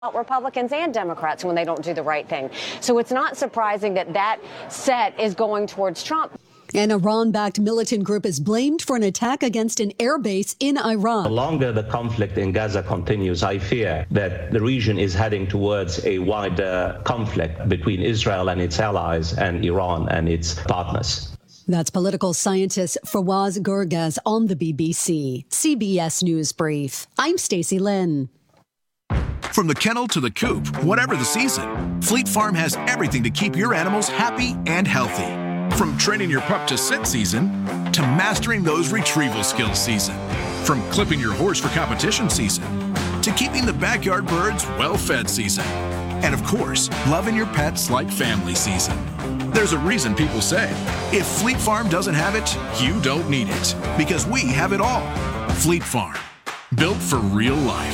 Republicans and Democrats when they don't do the right thing. So it's not surprising that that set is going towards Trump. An Iran-backed militant group is blamed for an attack against an airbase in Iran. The longer the conflict in Gaza continues, I fear that the region is heading towards a wider conflict between Israel and its allies and Iran and its partners. That's political scientist Fawaz Gurgaz on the BBC. CBS News Brief. I'm Stacey Lynn. From the kennel to the coop, whatever the season, Fleet Farm has everything to keep your animals happy and healthy. From training your pup to sit season, to mastering those retrieval skills season. From clipping your horse for competition season, to keeping the backyard birds well-fed season. And of course, loving your pets like family season. There's a reason people say, if Fleet Farm doesn't have it, you don't need it. Because we have it all. Fleet Farm, built for real life.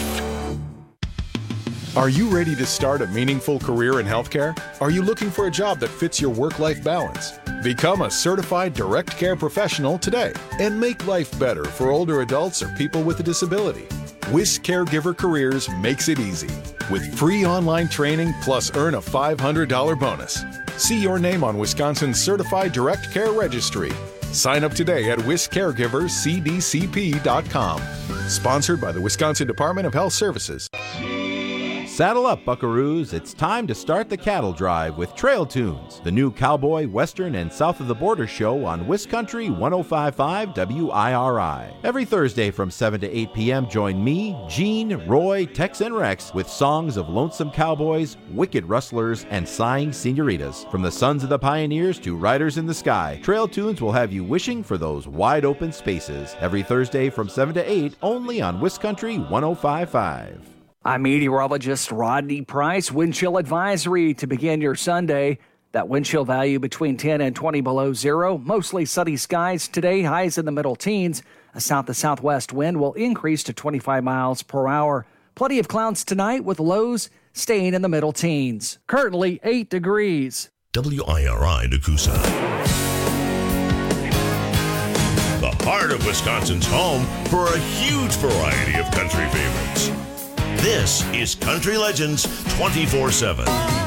Are you ready to start a meaningful career in healthcare? Are you looking for a job that fits your work-life balance? Become a certified direct care professional today and make life better for older adults or people with a disability. WIS Caregiver Careers makes it easy. With free online training plus earn a $500 bonus. See your name on Wisconsin's Certified Direct Care Registry. Sign up today at wiscaregiverscdcp.com. Sponsored by the Wisconsin Department of Health Services. Saddle up, buckaroos. It's time to start the cattle drive with Trail Tunes, the new cowboy, western, and south of the border show on WisCountry 105.5 WIRI. Every Thursday from 7 to 8 p.m., join me, Gene, Roy, Tex, and Rex with songs of lonesome cowboys, wicked rustlers, and sighing senoritas. From the sons of the pioneers to riders in the sky, Trail Tunes will have you wishing for those wide open spaces. Every Thursday from 7 to 8, only on WisCountry 105.5. I'm meteorologist Rodney Price. Wind chill advisory to begin your Sunday. That wind chill value between 10 and 20 below zero. Mostly sunny skies today, highs in the middle teens. A south to southwest wind will increase to 25 miles per hour. Plenty of clouds tonight with lows staying in the middle teens. Currently 8 degrees. WIRI Nakusa. The heart of Wisconsin's home for a huge variety of country favorites. This is Country Legends 24/7.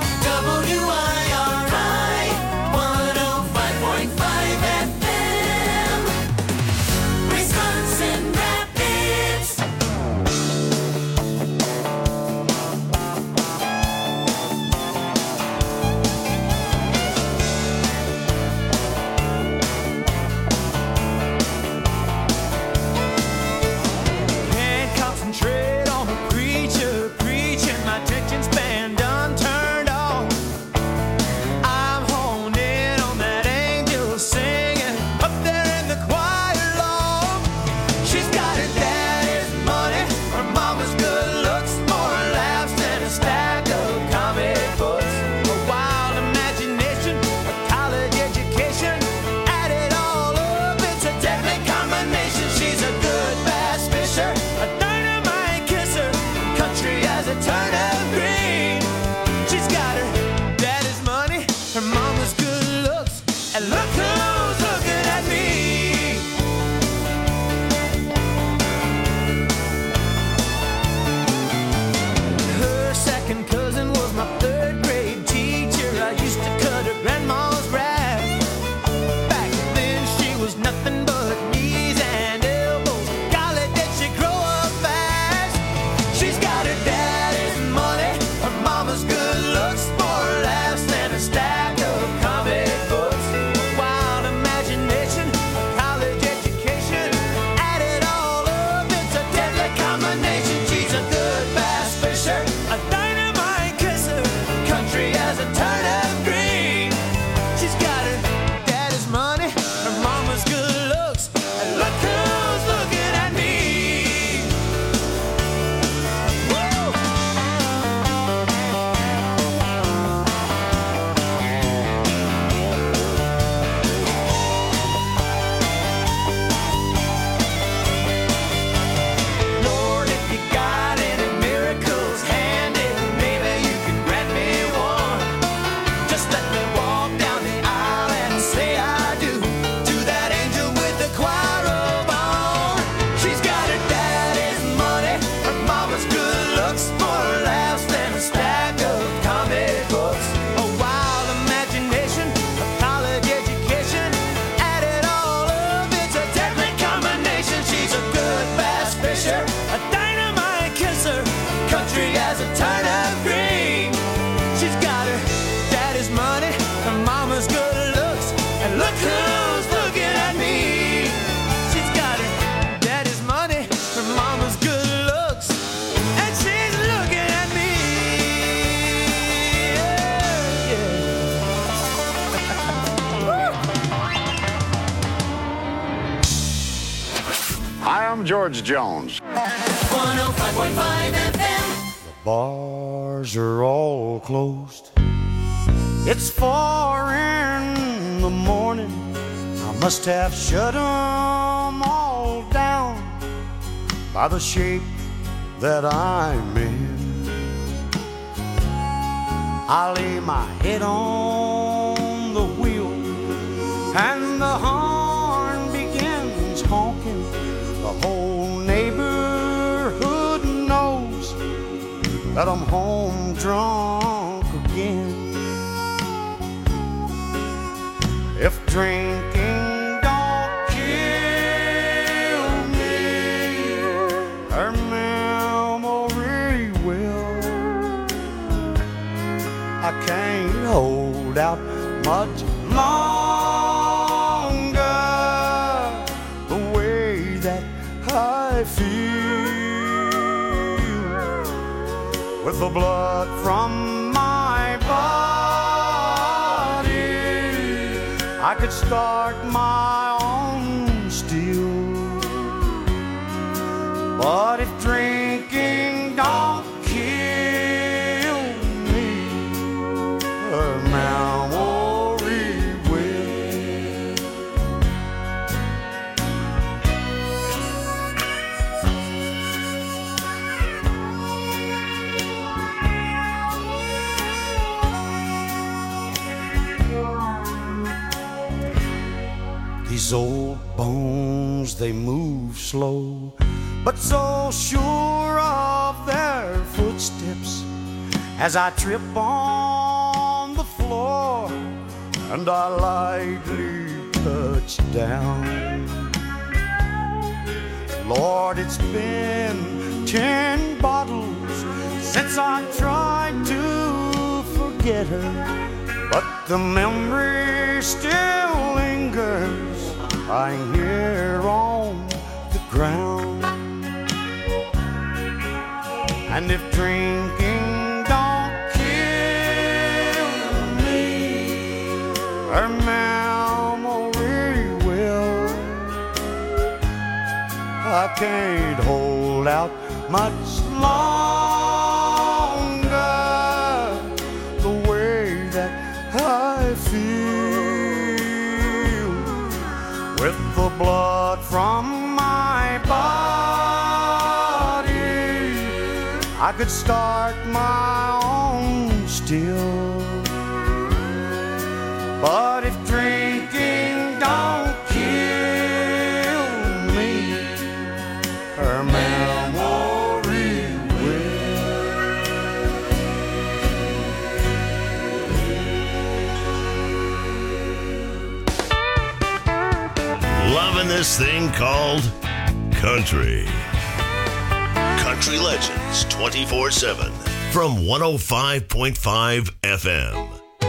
WIRI 105.5 FM, Wisconsin Rapids. Can't concentrate on the preaching, my attention span done turned off. I'm a turnip green. She's got her daddy's money, her mama's good looks, and look who's looking at me. She's got her daddy's money, her mama's good looks, and she's looking at me. Hi, I'm George Jones. 105.5 FM. Bars are all closed. It's 4 in the morning. I must have shut 'em all down by the shape that I'm in. I lay my head on the wheel and the horn begins honking. The whole neighborhood knows that I'm home drunk again. If drinking don't kill me, her memory will. I can't hold out much longer the way that I feel. With the blood from my body, I could start my own still. But if drinking don't kill me, her memory will. These old bones, they move slow, but so sure of their footsteps as I trip on the floor and I lightly touch down. Lord, it's been 10 bottles since I tried to forget her, but the memory still lingers lying here on the ground. And if drinking don't kill me, her memory will. I can't hold out much longer the way that I feel. With the blood from my body, I could start my own still. But if drinking don't kill me, her memory Loving this thing called country. Country Legends 24/7 from 105.5 FM.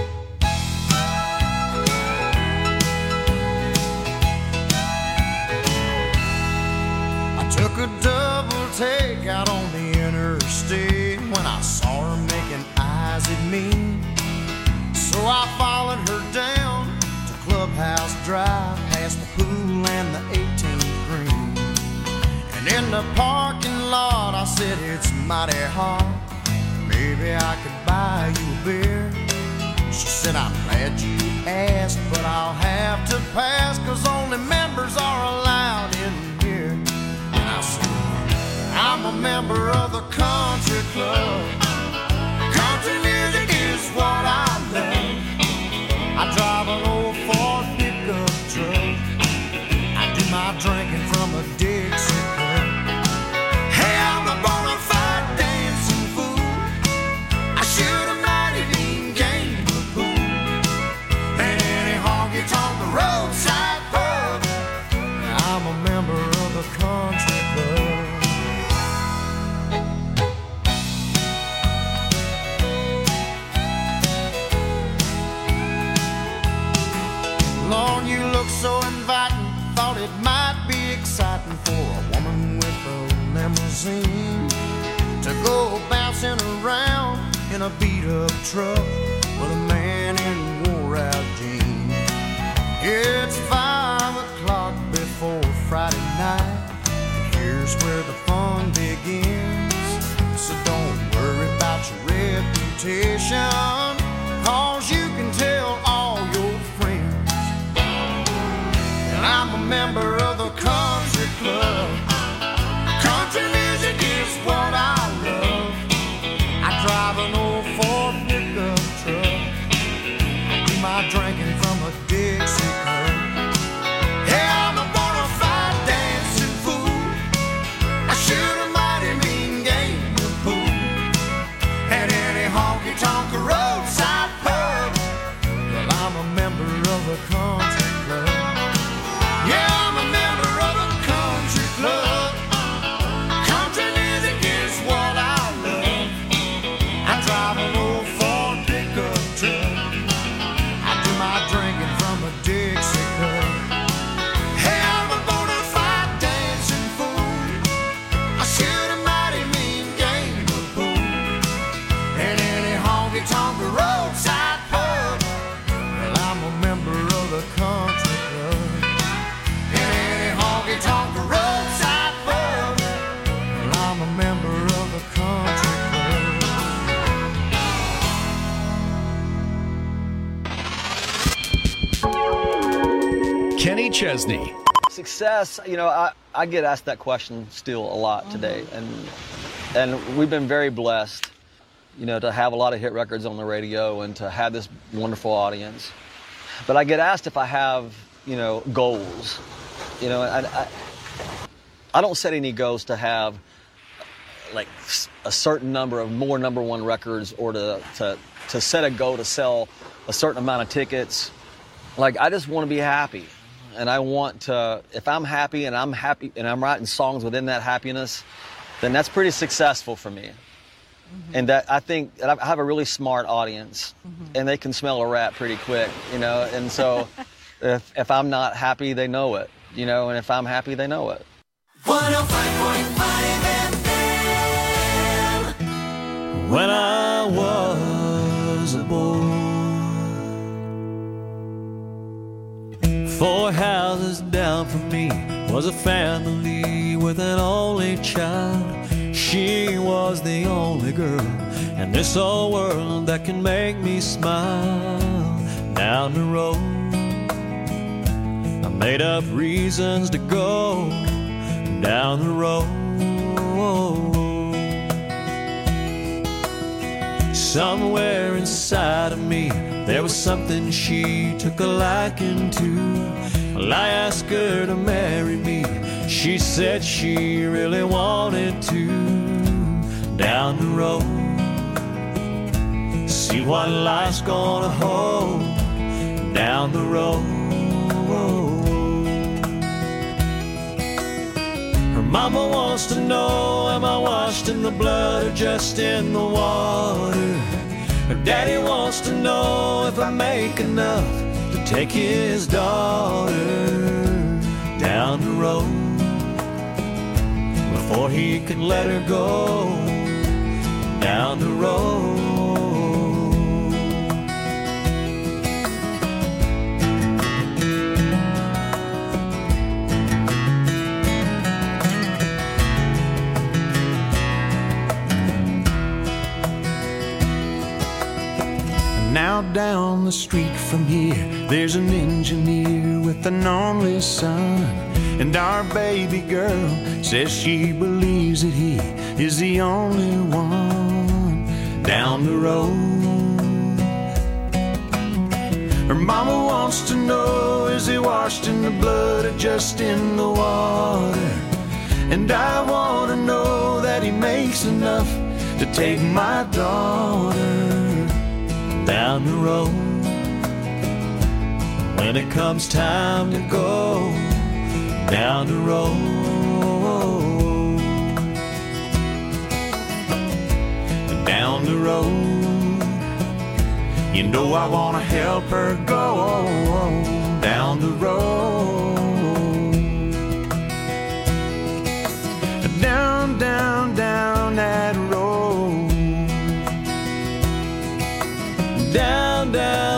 I took a double take out on the interstate when I saw her making eyes at me. So I followed her down to Clubhouse Drive, past the pool and the 18th green. And in the parking lot I said, it's mighty hot, maybe I could buy you a beer. She said, I'm glad you asked, but I'll have to pass, 'cause only members are allowed in here. And I said, I'm a member of the country club. Country music is what I love. I drive an old Ford pickup truck. I do my drinking from a Dixie cup. Hey, I'm a bona fide dancing fool. I shoot a mighty mean game of pool. And any honky tonk roadside pub. I'm a member of the country club. around in a beat-up truck with a man in wore-out jeans. It's 5 o'clock before Friday night, and here's where the fun begins. So don't worry about your reputation, 'cause you can tell all your friends. And I'm a member of the country club. Country music is what I love. I drive an old Ford pickup truck. I do my drinking from a Dixie cup. Yeah, I'm a bona fide dancing fool. I shoot a mighty mean game of pool at any honky-tonk roadside pub. Well, I'm a member of a country club. Yeah, I'm a member of a country club. Country music is what I love. I drive an old Ford pickup truck. I do my drinking from a Dixie cup. Hey, I'm a bona fide dancing fool. I shoot a mighty mean game of pool at any honky-tonk roadside pub. Well, I'm a member of the country club. At any honky-tonk roadside pub. Well, I'm a member of the country club. Kenny Chesney. Success, you know, I get asked that question still a lot today, and we've been very blessed, you know, to have a lot of hit records on the radio and to have this wonderful audience. But I get asked if I have, you know, goals. You know, I don't set any goals to have like a certain number of more number one records or to set a goal to sell a certain amount of tickets. Like, I just want to be happy. And I want to, if I'm happy and I'm writing songs within that happiness, then that's pretty successful for me. Mm-hmm. And that I think that I have a really smart audience, and they can smell a rat pretty quick, you know. And so if I'm not happy, they know it, you know, and if I'm happy, they know it. 105.5 FM. When I was a boy, 4 houses down from me was a family with an only child. She was the only girl in this old world that can make me smile. Down the road, I made up reasons to go down the road. Somewhere inside of me, there was something she took a liking to. Well, I asked her to marry me. She said she really wanted to. Down the road, see what life's gonna hold. Down the road, her mama wants to know, am I washed in the blood or just in the water? Her daddy wants to know if I make enough to take his daughter. Down the road, before he could let her go. Down the road. Now down the street from here, there's an engineer with an only son. And our baby girl says she believes that he is the only one. Down the road, her mama wants to know, is he washed in the blood or just in the water? And I want to know that he makes enough to take my daughter. Down the road, when it comes time to go. Down the road, down the road, you know I want to help her go. Down the road, down, down, down that road.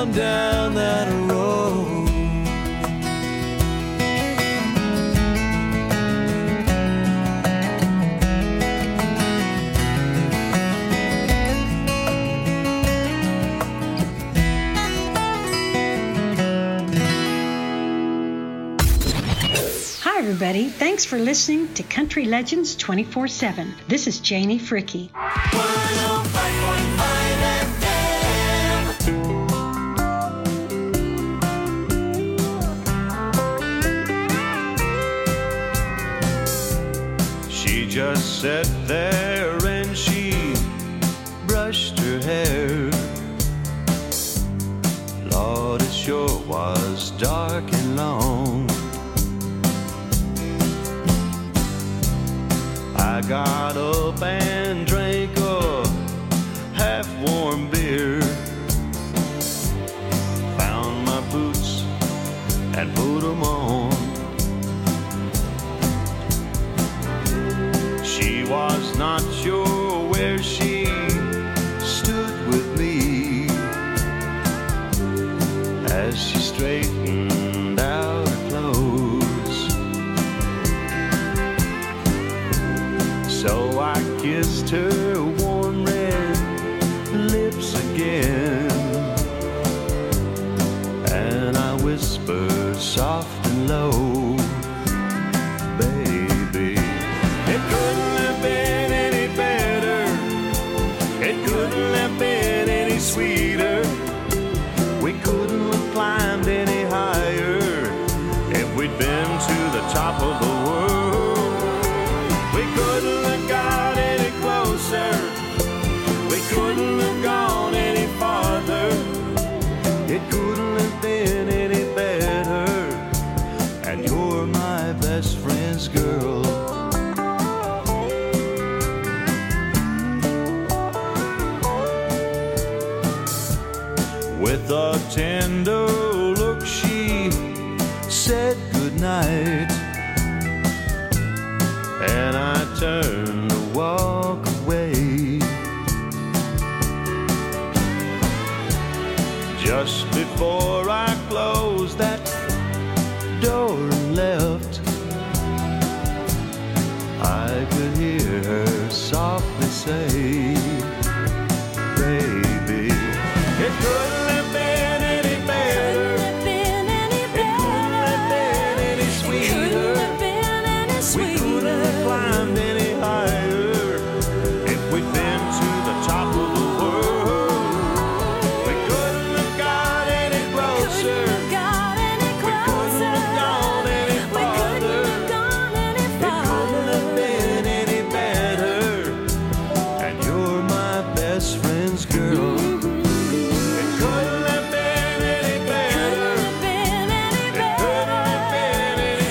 on down that road. Hi, everybody. Thanks for listening to Country Legends 24/7. This is Janie Fricky. 105.5 FM. She just sat there and she brushed her hair. Lord, it sure was dark and long. I got up and drank a half-warm beer, found my boots and put them on. She was not sure where she stood with me as she straightened out her clothes. So I kissed her warm red lips again, and I whispered soft and low, baby, it couldn't have been any better, it couldn't have been any sweeter, we couldn't have climbed any higher if we'd been to the top of the world. We couldn't have got any closer, we couldn't have gone any farther, it couldn't have been any better, and you're my best friend's girl. With a tender look she said goodnight, and I turned to walk away. Just before I closed that door and left, I could hear her softly say, baby, it couldn't have been any better, it couldn't have been any sweeter, we couldn't have climbed any higher if we'd been to the top of the world. We couldn't have got any closer, we couldn't have gone any farther, it couldn't have been any better, and you're my best friend's girl. It couldn't have been any better, it couldn't have been any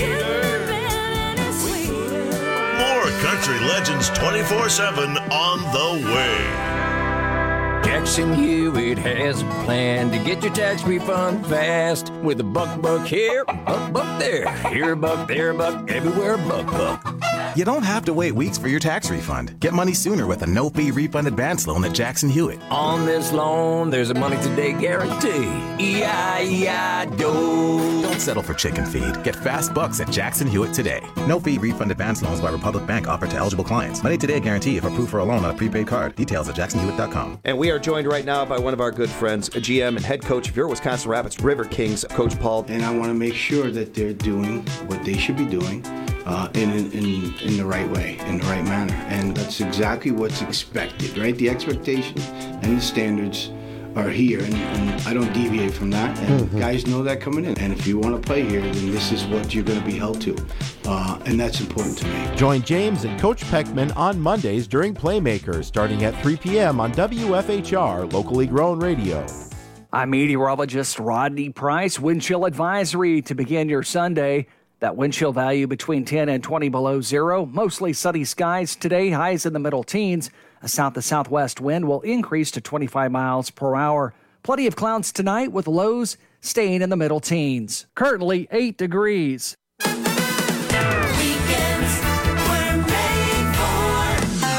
sweeter. More Country Legends 24/7 on the way. Jackson Hewitt has a plan to get your tax refund fast with a buck here, buck there. Here a buck, there a buck, everywhere a buck. You don't have to wait weeks for your tax refund. Get money sooner with a no-fee refund advance loan at Jackson Hewitt. On this loan, there's a money today guarantee. E-I-E-I-DO. Don't settle for chicken feed. Get fast bucks at Jackson Hewitt today. No-fee refund advance loans by Republic Bank offered to eligible clients. Money today guarantee if approved for a loan on a prepaid card. Details at jacksonhewitt.com. And we are joined right now by one of our good friends, a GM and head coach of your Wisconsin Rapids River Kings, Coach Paul. And I want to make sure that they're doing what they should be doing in the right way, in the right manner. And that's exactly what's expected, right? The expectations and the standards are here, and I don't deviate from that. And guys know that coming in. And if you want to play here, then this is what you're going to be held to. And that's important to me. Join James and Coach Peckman on Mondays during Playmakers, starting at 3 p.m. on WFHR, locally grown radio. I'm meteorologist Rodney Price. Wind chill advisory to begin your Sunday. That wind chill value between 10 and 20 below zero. Mostly sunny skies today, highs in the middle teens. A south to southwest wind will increase to 25 miles per hour. Plenty of clouds tonight with lows staying in the middle teens. Currently 8 degrees. Weekends were made for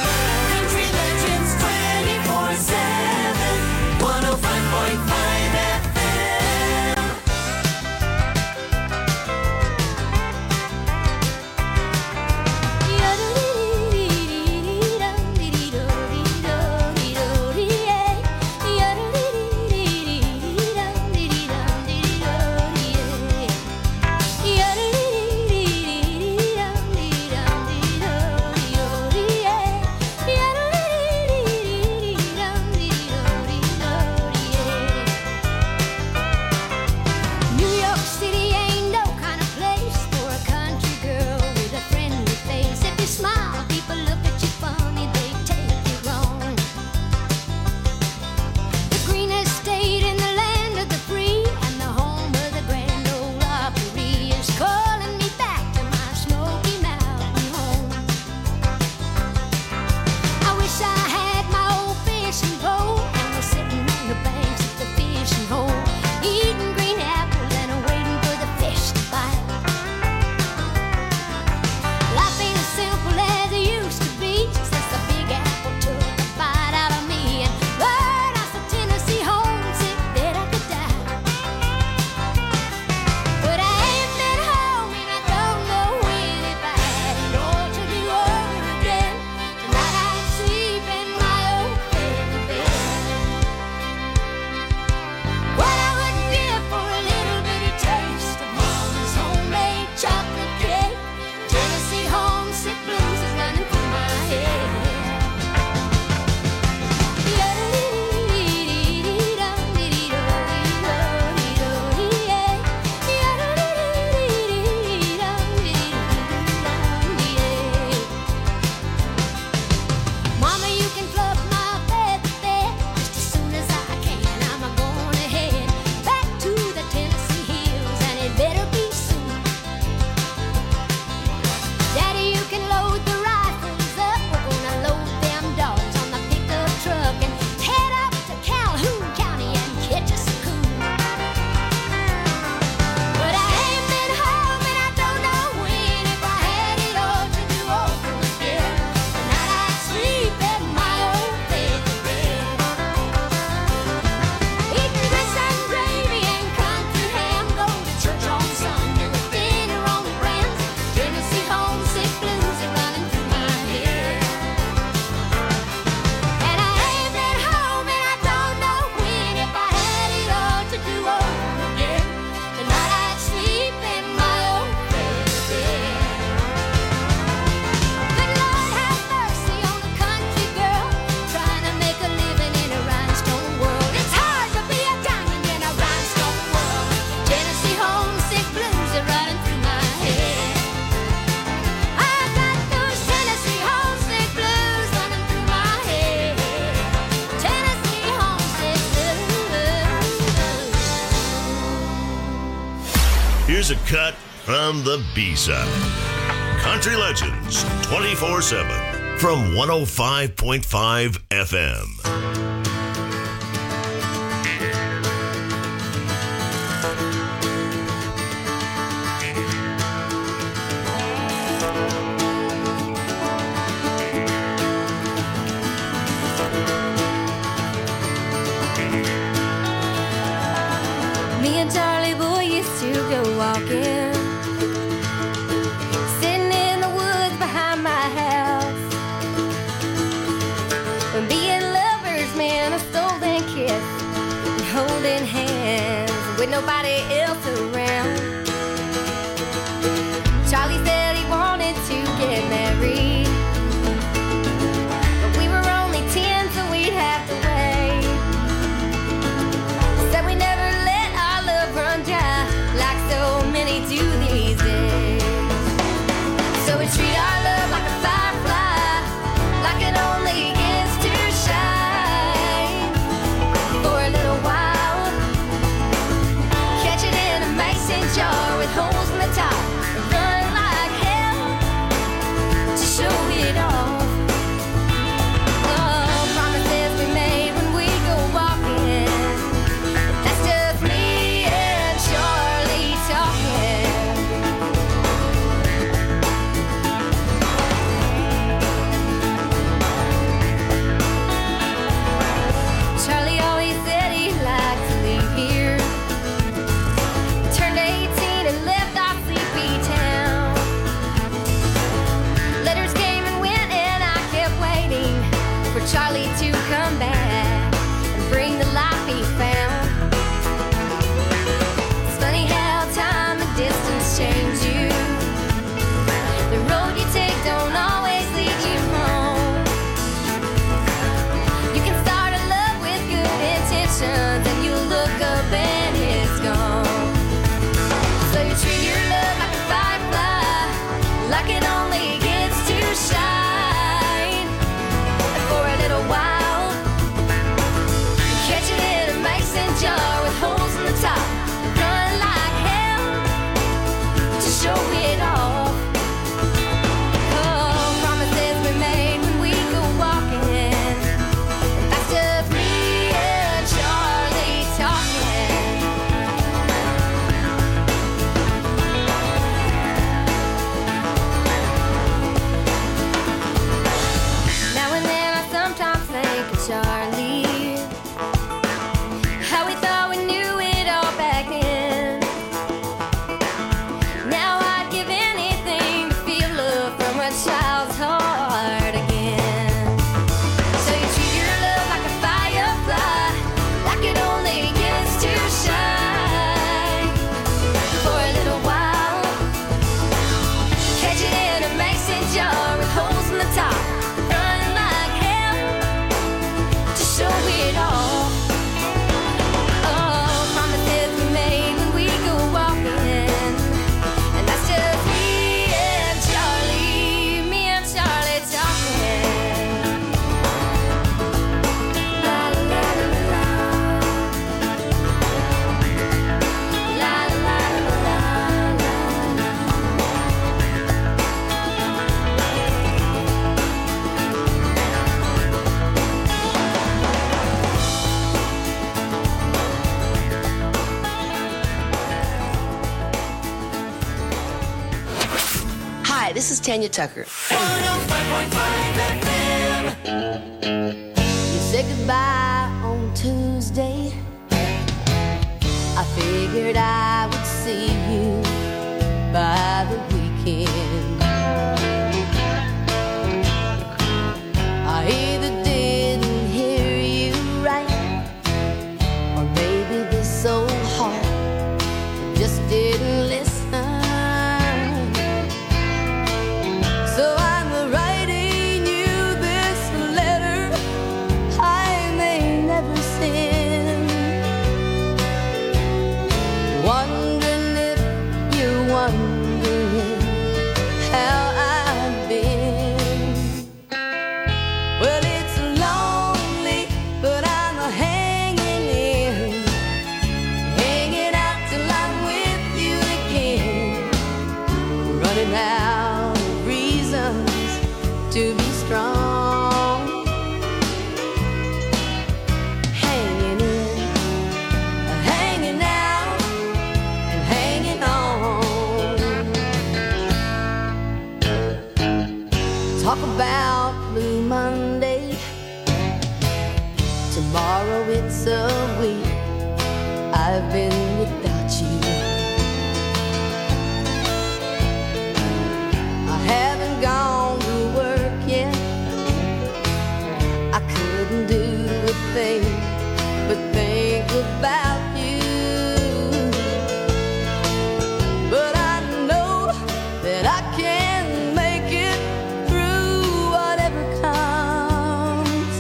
Country Legends 24/7. 105.5 Here's a cut from the B-side. Country Legends 24/7 from 105.5 FM. Me and Charlie boy used to go walking, sitting in the woods behind my house, and being lovers, man, a stolen kiss, and holding hands with nobody else around. Charlie said he wanted to get married, but we were only 10, so we'd have to wait. Said we never let our love run dry like so many do these days. So we treat our love like a firefly, like it only gets to shine for a little while. Catch it in a mason jar with holes in the top, and run like hell to show it off. Oh, promises we made when we go walking. That's just me and Charlie talking. Charlie always said he'd like to leave here. Turned 18 and left our sleepy town. Letters came and went and I kept waiting for Charlie to come back and bring the life he found. It's funny how time and distance change you. The road you take don't always lead you home. You can start a love with good intentions and you look up and it's gone. So you treat your love like a firefly, like it only gets to shine for a little while. Catch it in a mason jar with holes in the top, run like hell to show it off. Oh, promises we made when we go walking. That's just me and Charlie talking. Now and then I sometimes think of Charlie, how we thought we knew it all back then. Now I'd give anything to feel love from a child's heart again. So you treat your love like a firefly, like it only gets to shine for a little while. Catch it in a mason jar with holes in the top, run like hell to show it off. Oh, promises we made when we go walking, and that's just me and Charlie talking. La la la la, la la la la. Hi, this is Tanya Tucker. You said goodbye on Tuesday. I figured I would see you by the weekend. I either didn't hear you right, or maybe this old heart just didn't listen. So I'm writing you this letter I may never send, wondering if Tomorrow it's a week I've been without you. I haven't gone to work yet. I couldn't do a thing but think about you. But I know that I can make it through whatever comes,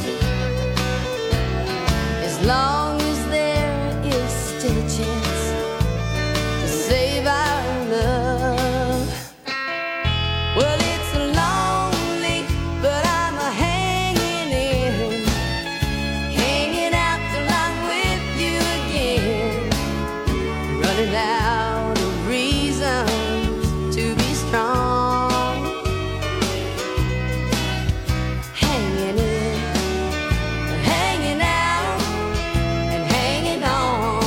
as long as there is still a chance to save our love. Well, it's lonely, but I'm hanging in, hanging out till I'm with you again, running out of reasons to be strong, hanging in, hanging out, and hanging on.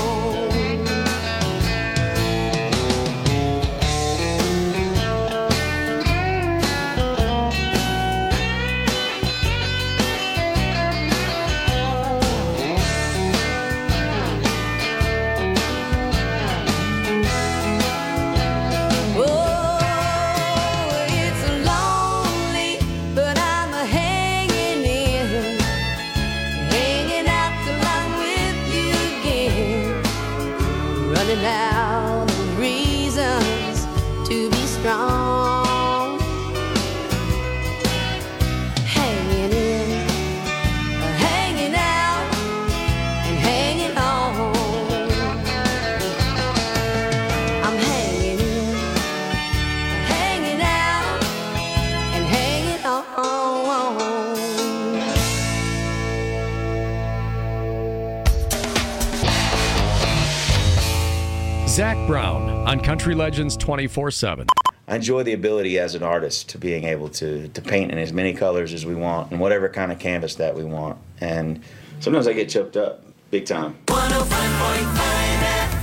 Oh, it's lonely, but I'm hanging in, hanging out till I'm with you again, running out of reasons to be strong, hanging in, hanging out, and hanging on. I'm hanging in, hanging out, and hanging on. Zach Brown on Country Legends 24/7. I enjoy the ability as an artist to being able to paint in as many colors as we want and whatever kind of canvas that we want. And sometimes I get choked up big time. 105.5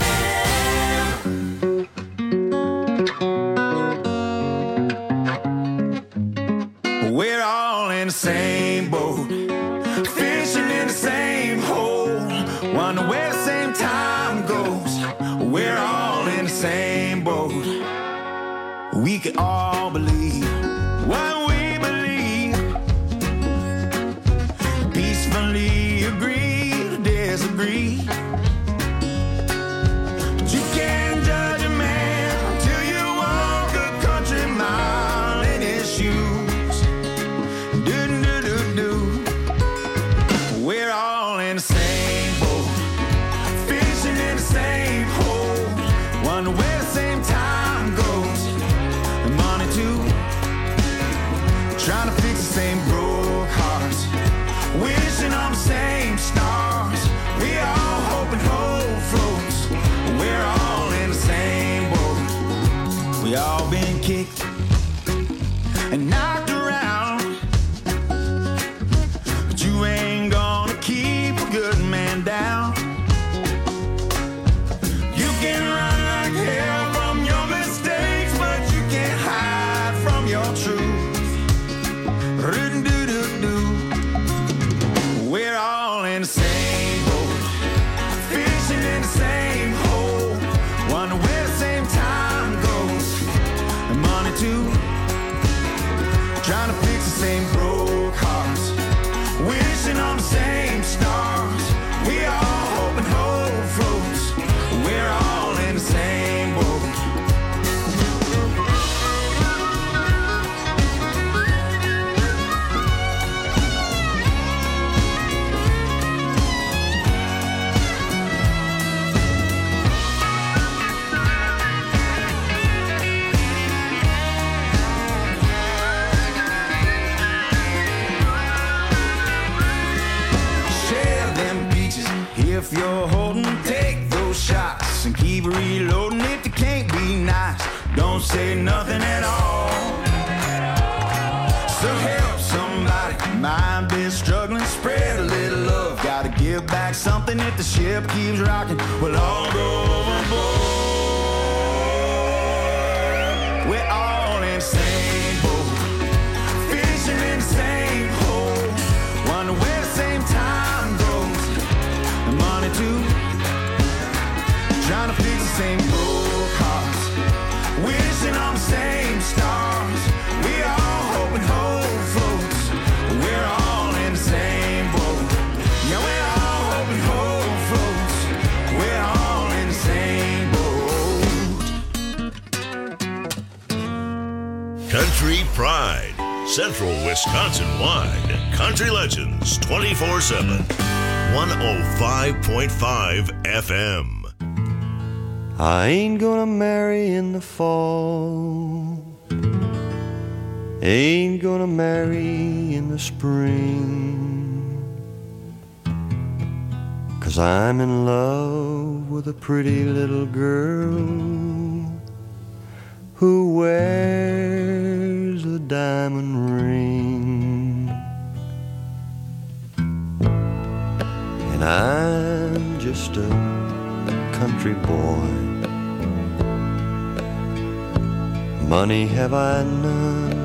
We're all in the same boat, fishing in the same hole, wonder where the same time goes. We're all in the same boat. We can all believe what we believe, peacefully agree to disagree. But you can't judge a man till you walk a country mile in his shoes. Do-do-do-do. We're all in the same boat, fishing in the same hole, wonder where the same time goes. And money too, trying to fix the same broke hearts, wishing on the same stars. We all hope and hope floats. We're all in the same boat. We all been kicked and knocked around, but you ain't gonna keep a good man down. You can run like hell from your mistakes, but you can't hide from your truth. Ru-do-do-do. We're all in the same boat, fishing in the same hole, wonder where the same time goes. And money too, trying to fix the same broke hearts, wishing on the same stars. We all hope and hope floats. We're all in the same boat. Share them beaches if you're holding. Take those shots and keep reloading. If you can't be nice, don't say nothing at all. So help somebody, mind been struggling, spread a little love. Gotta give back something if the ship keeps rocking. We'll all go overboard. We're all in the same boat, fishing in the same hole, wonder where the same time goes. same book hearts, wishing on the same stars. We all hope and hope floats. We're all in the same boat. Yeah, we're all hope and hope floats. We're all in the same boat. Country Pride, Central Wisconsin-wide. Country Legends 24/7. 105.5 FM. I ain't gonna marry in the fall. Ain't gonna marry in the spring. 'Cause I'm in love with a pretty little girl who wears a diamond ring. And I'm just a country boy. Money have I none,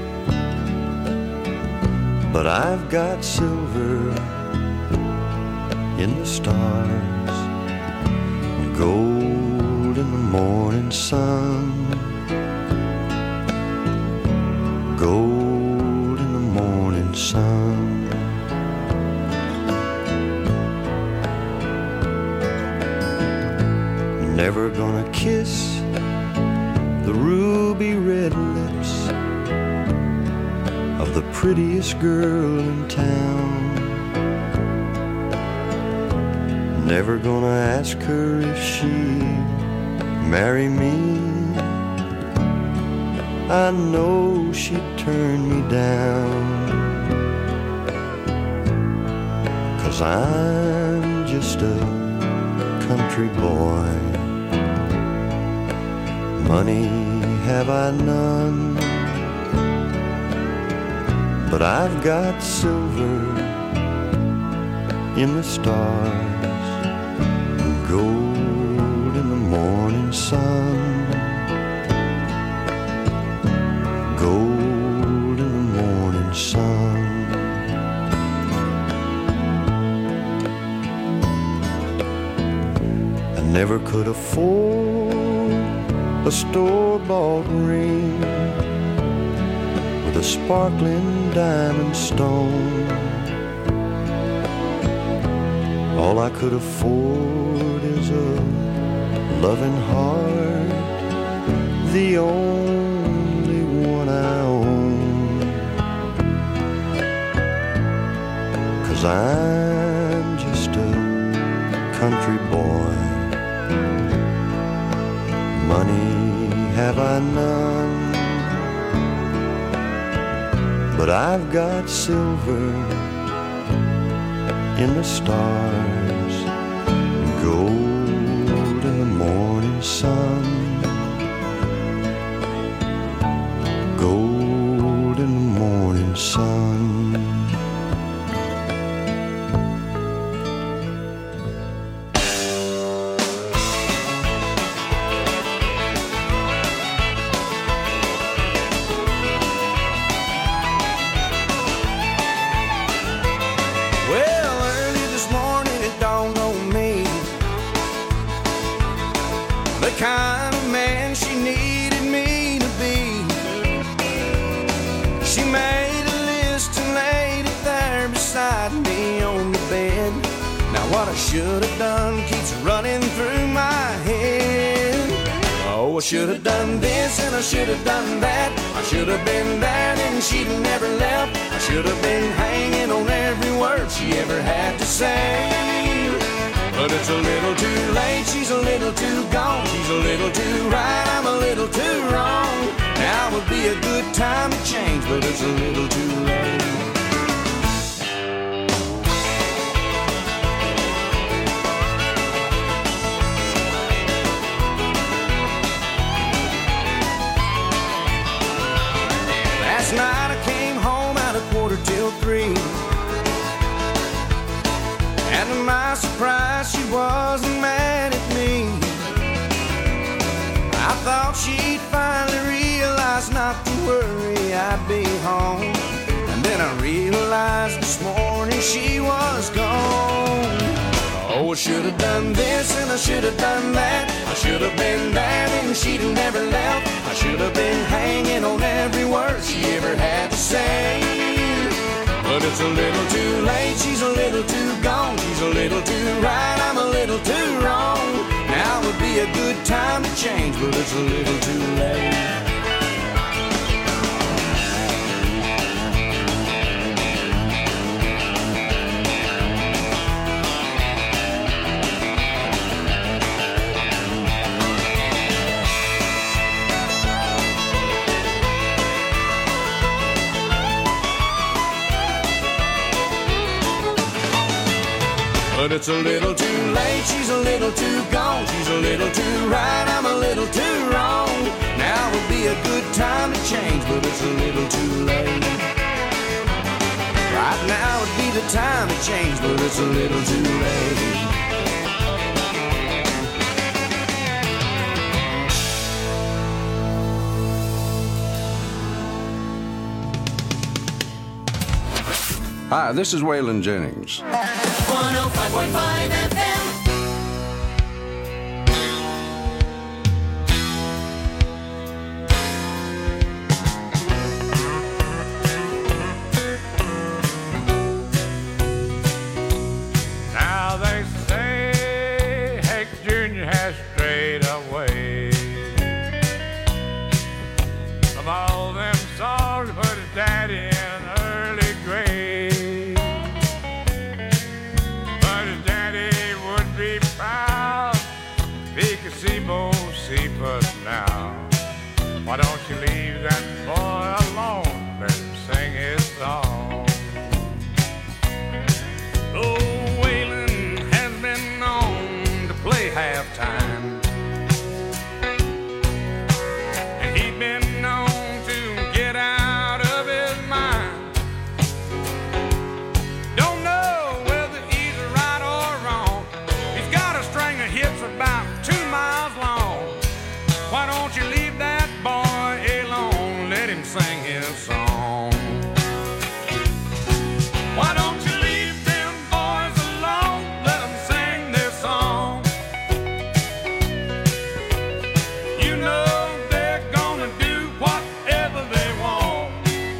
but I've got silver in the stars, gold in the morning sun, gold in the morning sun. Never gonna kiss the ruby red lips of the prettiest girl in town. Never gonna ask her if she'd marry me. I know she'd turn me down, 'cause I'm just a country boy. Money have I none, but I've got silver in the stars, gold in the morning sun, gold in the morning sun. I never could afford a store-bought ring with a sparkling diamond stone. All I could afford is a loving heart, the only one I own. 'Cause I'm just a country boy. Money have I none, but I've got silver in the stars, gold in the morning sun, gold in the morning sun. Kind of man she needed me to be. She made a list and laid it there beside me on the bed. Now what I should have done keeps running through my head. Oh, I should have done this and I should have done that. I should have been there and she'd never left. I should have been hanging on every word she ever had to say. But it's a little too late, she's a little too gone. She's a little too right, I'm a little too wrong. Now would be a good time to change, but it's a little too late. Last night I came home at 2:45. And to my surprise, she wasn't mad at me. I thought she'd finally realize not to worry, I'd be home. And then I realized this morning she was gone. Oh, I should have done this and I should have done that. I should have been there and she'd have never left. I should have been hanging on every word she ever had to say. But it's a little too late, she's a little too gone. She's a little too right, I'm a little too wrong. Now would be a good time to change, but it's a little too late. But it's a little too late, she's a little too gone. She's a little too right, I'm a little too wrong. Now would be a good time to change, but it's a little too late. Right now would be the time to change, but it's a little too late. Hi, this is Waylon Jennings. 105.5 FM. Now they say Hank Jr. has strayed away from all them songs, but his daddy in early grave. But his daddy would be proud if he could see Bo Cephas now. Why don't you leave that boy alone? Let him sing his song. Oh, Waylon has been known to play halftime, and he's been known to get out of his mind. Don't know whether he's right or wrong. He's got a string of hits about 2 miles long. Why don't you leave that boy alone? Let him sing his song. Why don't you leave them boys alone? Let them sing their song. You know they're gonna do whatever they want.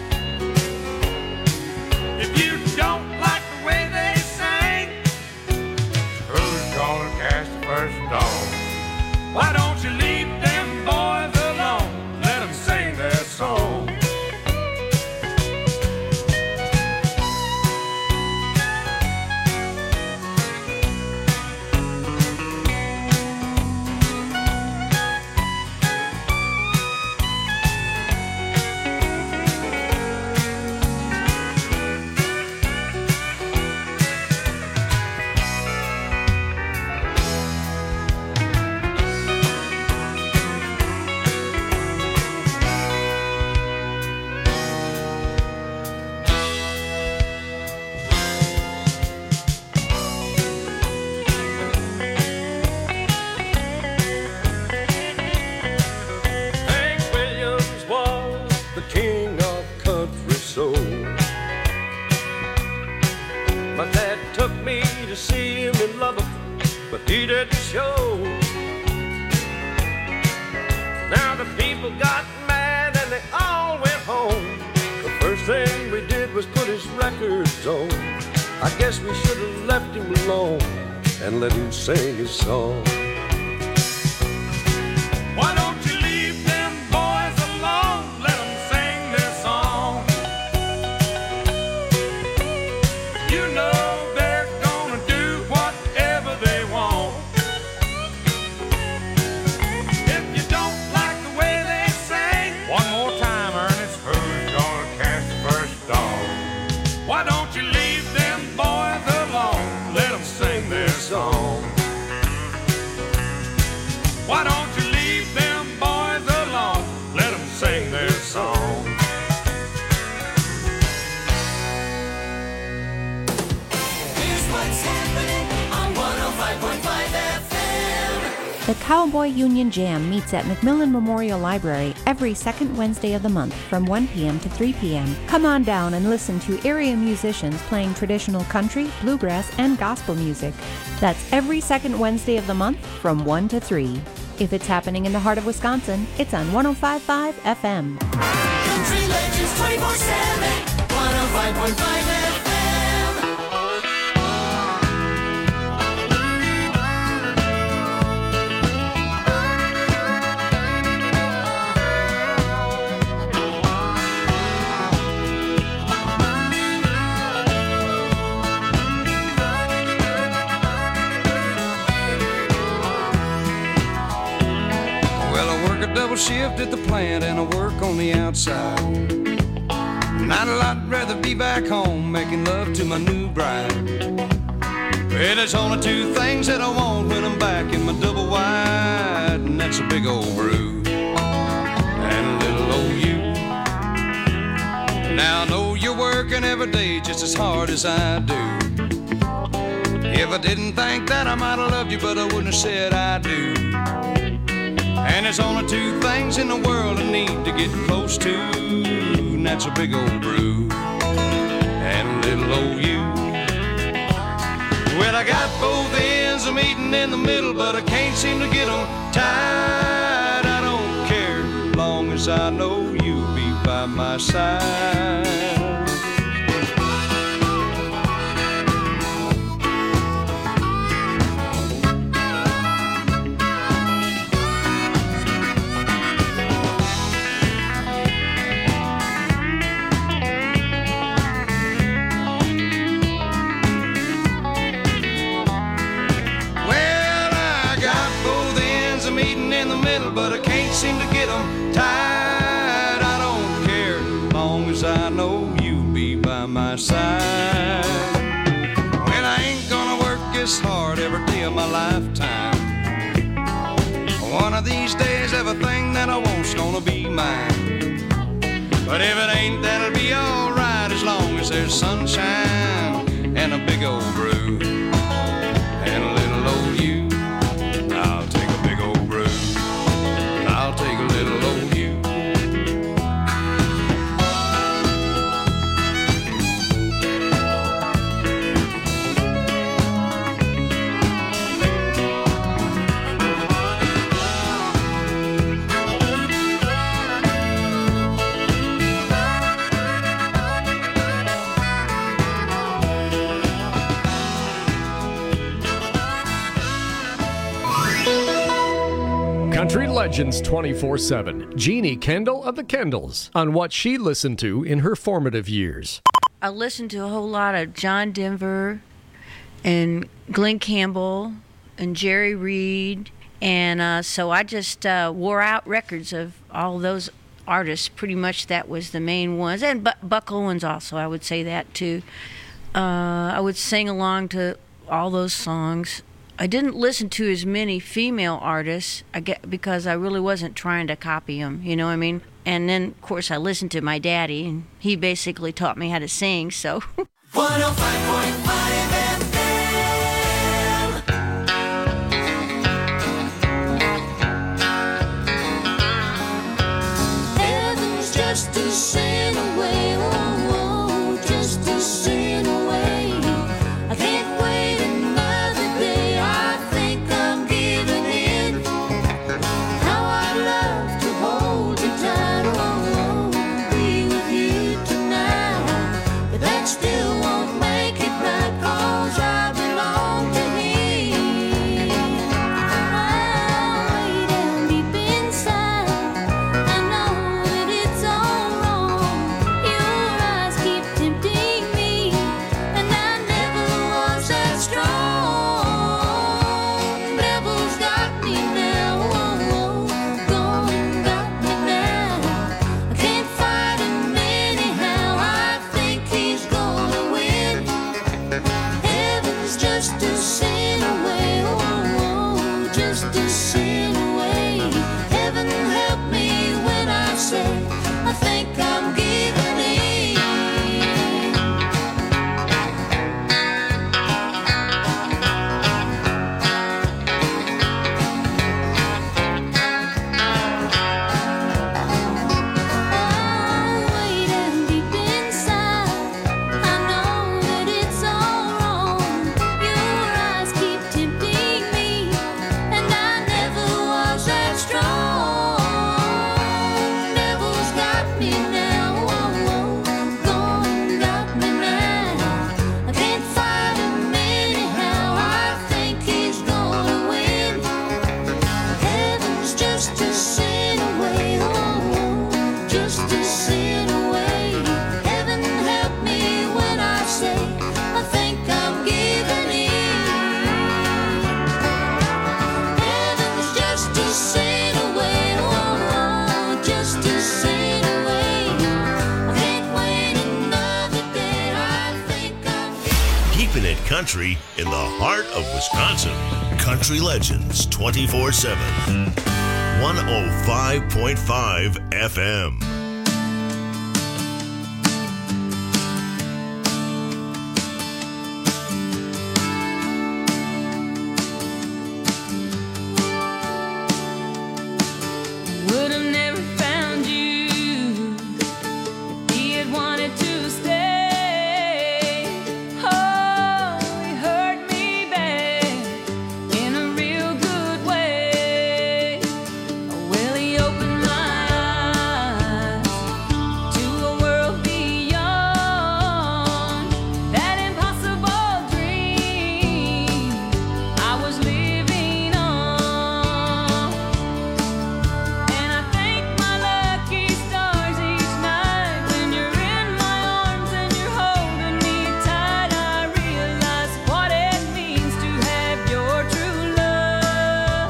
If you don't like the way they sing, who's gonna cast the first stone? Why don't you leave them boys alone? Let them sing their song. Hank Williams was the king of country soul. My dad took me to see him in Lubbock, but he didn't show. Now the people got mad and they all went home. The first thing we did was put his records on. I guess we should have left him alone and let him sing his song. Why don't you leave them boys alone? Let them sing their song. You know they're gonna do whatever they want. If you don't like the way they sing, one more time, Ernest, who's gonna cast the first stone? Why don't you leave them boys alone? Let them sing their song. Why don't you leave them boys alone? Let them sing their song. Here's what's happening on 105.5 FM. The Cowboy Union Jam meets at McMillan Memorial Library every second Wednesday of the month from 1 p.m. to 3 p.m. Come on down and listen to area musicians playing traditional country, bluegrass, and gospel music. That's every second Wednesday of the month from 1 to 3. If it's happening in the heart of Wisconsin, it's on 105.5 FM. Country Legends 24/7, 105.5 FM. Double shift at the plant and I work on the outside. And I'd rather be back home making love to my new bride. Well, there's only two things that I want when I'm back in my double wide, and that's a big old brew and a little old you. Now I know you're working every day just as hard as I do. If I didn't think that, I might have loved you, but I wouldn't have said I do. And there's only two things in the world I need to get close to, and that's a big old brew and a little old you. Well, I got both ends of meeting in the middle, but I can't seem to get them tied. I don't care, long as I know you'll be by my side. But I can't seem to get them tied. I don't care, long as I know you'll be by my side. Well, I ain't gonna work this hard every day of my lifetime. One of these days, everything that I want's gonna be mine. But if it ain't, that'll be alright, as long as there's sunshine and a big old brew and a little old you. I'll take a big old brew. I'll take a little old you. Country Legends 24/7. Jeannie Kendall of the Kendalls on what she listened to in her formative years. I listened to a whole lot of John Denver and Glenn Campbell and Jerry Reed, and so I just wore out records of all those artists. Pretty much that was the main ones, and Buck Owens also, I would say that too. I would sing along to all those songs. I didn't listen to as many female artists because I really wasn't trying to copy them, you know what I mean? And then, of course, I listened to my daddy, and he basically taught me how to sing, so. 105.5 FM. Heaven's just a sin away, oh, oh, just a sin away. I can't wait another day, I think I'm giving in. How I'd love to hold you tight, oh, oh, be with you tonight. But that still won't make it right, 'cause I belong to him. Way down deep inside, I know that it's all wrong. Your eyes keep tempting me, and I never was that strong. Devil's got me now, oh, oh, gone got me now. I can't fight him anyhow, I think he's gonna win. Heaven's just a sin away, oh, oh, just a sin away. Heaven help me when I say I think I'm giving in. sail away, oh, just to sail away. I can't wait another day. I think I'm Keeping it country in the heart of Wisconsin. Country Legends 24/7. 105.5 FM. Would have never found you if he had wanted to stay. Oh, he hurt me bad in a real good way. Well, he opened my eyes to a world beyond that impossible dream I was living on. And I thank my lucky stars each night when you're in my arms and you're holding me tight. I realize what it means to have your true love.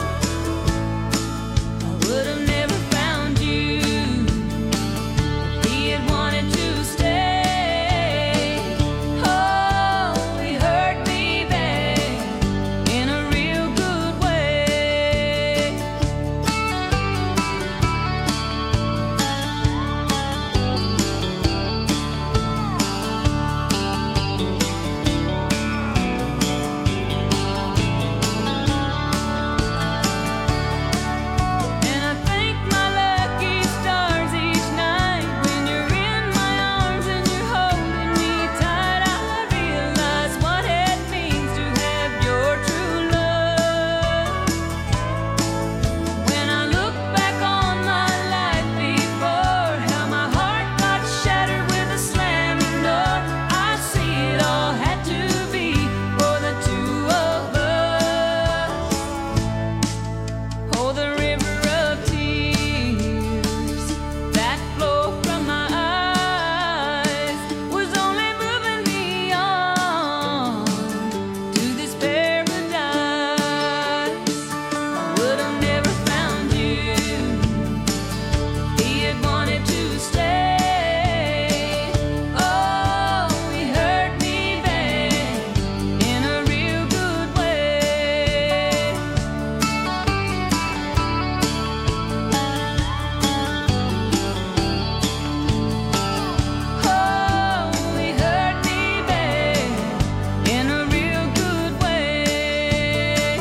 I would have never found you if he had wanted to stay. Oh, he hurt me bad in a real good way. And I thank my lucky stars each night when you're in my arms and you're holding me tight. I realize what it means to have your true love. When I look back on my life before, how my heart got shattered with a slamming door, I see it all had to be for the two of us. Oh, the river of tears that flow from my eyes was only moving me on to this paradise. I would have never found you if he had wanted to stay. Oh, he hurt me bad in a real good way. Oh, he hurt me bad in a real good way.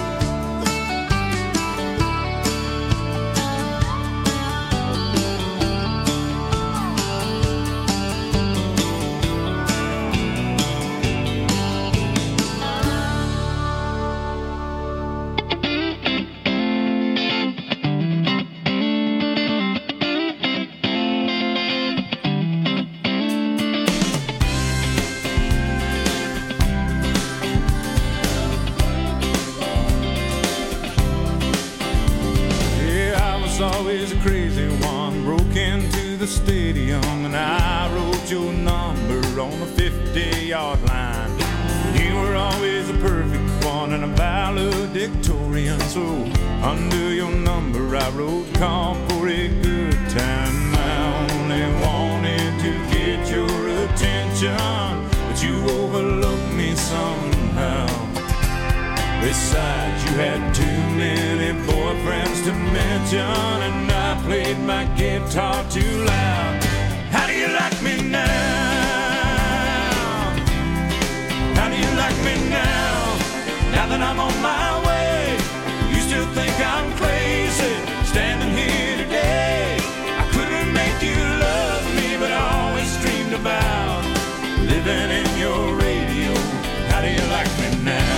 Yeah, I was always a crazy one. Broke into the stadium and I wrote your number on the 50-yard line. You were always a perfect one and a valedictorian. So under your number I wrote, call for a good time. I only wanted to get your attention, but you overlooked me somehow. Besides, you had too many boyfriends to mention, and I played my guitar too loud. How do you like me now? How do you like me now? Now that I'm on my way, you still think I'm crazy standing here today. I couldn't make you love me, but I always dreamed about living in your radio. How do you like me now?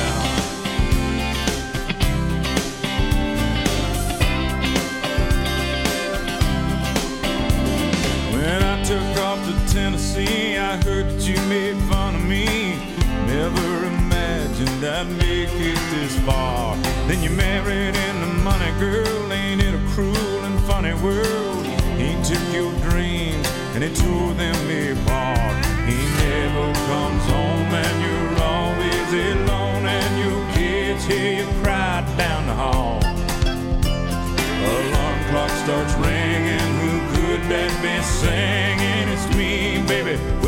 When I took off to Tennessee, I heard that you made fun of me. Never imagined I'd make it this far. Then you married into money, girl. Ain't it a cruel and funny world? He took your dreams and he tore them apart. He never comes home and you're always alone, and your kids hear you cry down the hall.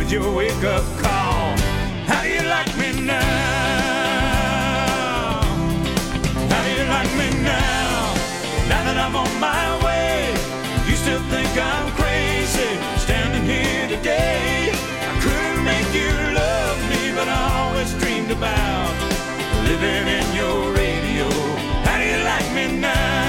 was your wake-up call. How do you like me now? How do you like me now? Now that I'm on my way, you still think I'm crazy, standing here today. I couldn't make you love me, but I always dreamed about living in your radio. How do you like me now?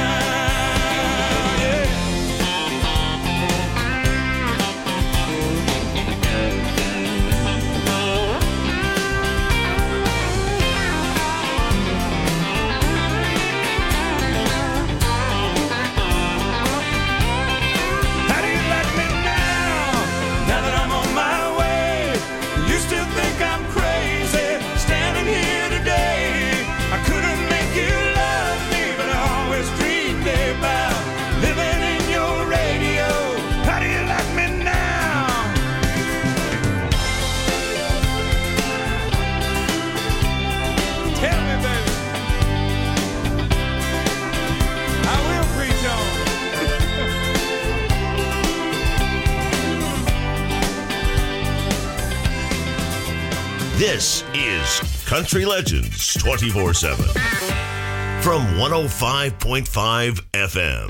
This is Country Legends 24/7 from 105.5 FM.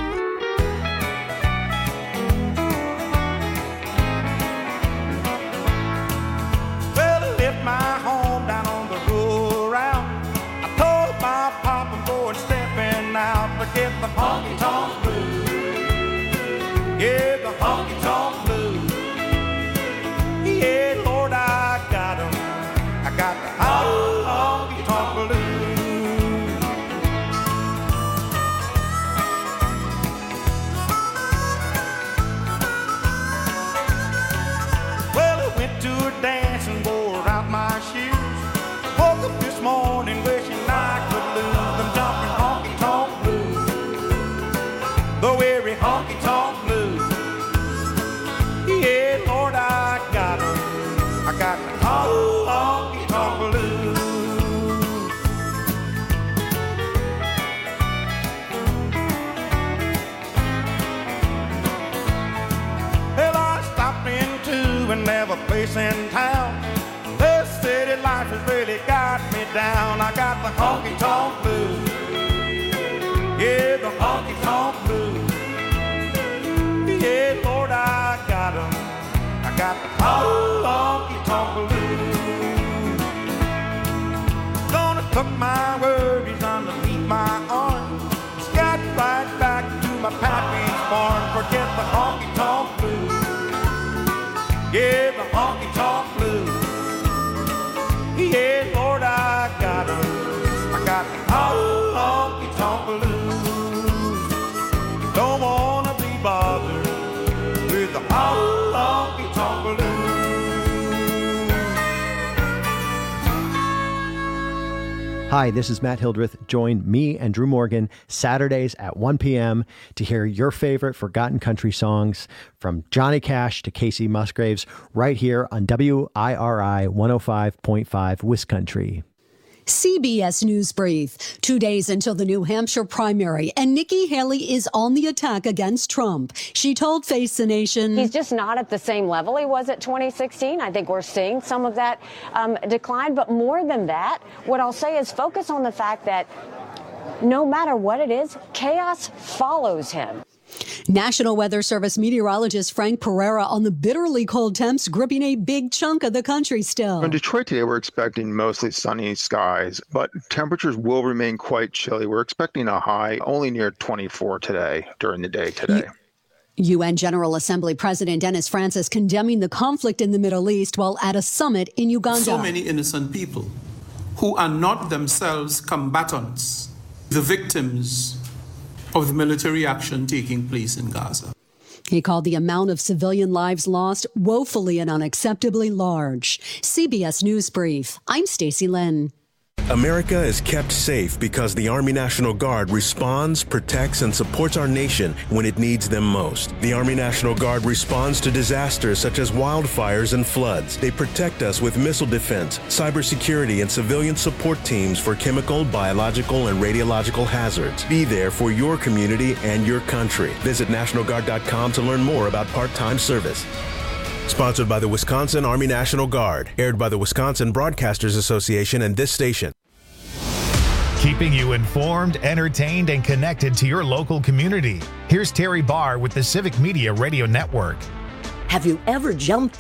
Well, I left my home down on the rural route. I told my pop and boy stepping out to get the honky-tonk blues. Yeah, the honky-tonk blues. Yeah, Lord, I got 'em. I got the honky-tonk blues. Well, I went to a dance and wore out my shoes. Woke up this morning wishing I could lose them jumping honky-tonk blues. The weary honky-tonk blues. Yeah, Lord, I got 'em. I got the honky-tonk blues. Well, I stopped into another place in town. This city life has really got me down. I got the honky-tonk blues. Yeah, the honky-tonk blues. Yeah, Lord, I got 'em. I got the honky-tonk blues. Gonna tuck my worries underneath my arm. Scat right back to my pappy's farm. Forget the honky-tonk blues. Yeah, the honky-tonk blues. Yeah, Lord, I got 'em. I got the honky-tonk blues. Don't wanna be bothered with the honky-tonk blues. Hi, this is Matt Hildreth. Join me and Drew Morgan Saturdays at 1 p.m. to hear your favorite forgotten country songs from Johnny Cash to Casey Musgraves right here on WIRI 105.5 Wiscountry. CBS News Brief. 2 days until the New Hampshire primary, and Nikki Haley is on the attack against Trump. She told Face the Nation, he's just not at the same level he was at 2016. I think we're seeing some of that decline. But more than that, what I'll say is focus on the fact that no matter what it is, chaos follows him. National Weather Service meteorologist Frank Pereira on the bitterly cold temps gripping a big chunk of the country still. In Detroit today, we're expecting mostly sunny skies, but temperatures will remain quite chilly. We're expecting a high only near 24 today during the day today. UN General Assembly President Dennis Francis condemning the conflict in the Middle East while at a summit in Uganda. So many innocent people who are not themselves combatants, the victims of the military action taking place in Gaza. He called the amount of civilian lives lost woefully and unacceptably large. CBS News Brief. I'm Stacey Lynn. America is kept safe because the Army National Guard responds, protects, and supports our nation when it needs them most. The Army National Guard responds to disasters such as wildfires and floods. They protect us with missile defense, cybersecurity, and civilian support teams for chemical, biological, and radiological hazards. Be there for your community and your country. Visit NationalGuard.com to learn more about part-time service. Sponsored by the Wisconsin Army National Guard. Aired by the Wisconsin Broadcasters Association and this station. Keeping you informed, entertained, and connected to your local community. Here's Terry Barr with the Civic Media Radio Network. Have you ever jumped